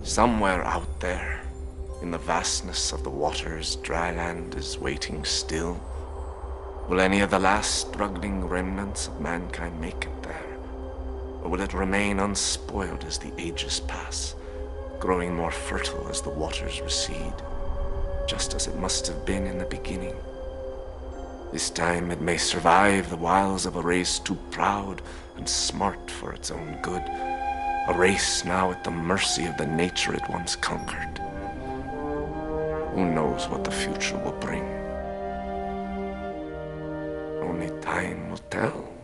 Somewhere out there, in the vastness of the waters, dry land is waiting still. Will any of the last struggling remnants of mankind make it there? Or will it remain unspoiled as the ages pass, growing more fertile as the waters recede, just as it must have been in the beginning? This time it may survive the wiles of a race too proud and smart for its own good, a race now at the mercy of the nature it once conquered. Who knows what the future will bring? Only time will tell.